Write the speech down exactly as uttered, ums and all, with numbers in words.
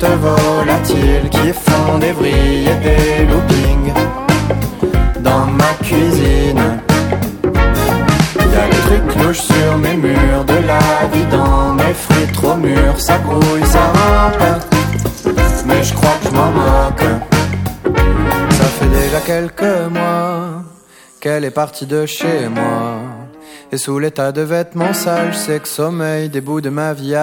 planète volatile qui font des vrilles et des loopings dans ma cuisine. Y'a des trucs louches sur mes murs, de la vie dans mes fruits trop mûrs. Ça grouille, ça rampe, mais je crois que je m'en moque. Ça fait déjà quelques mois qu'elle est partie de chez moi, et sous l'état de vêtements sales, c'est que sommeil des bouts de ma vie.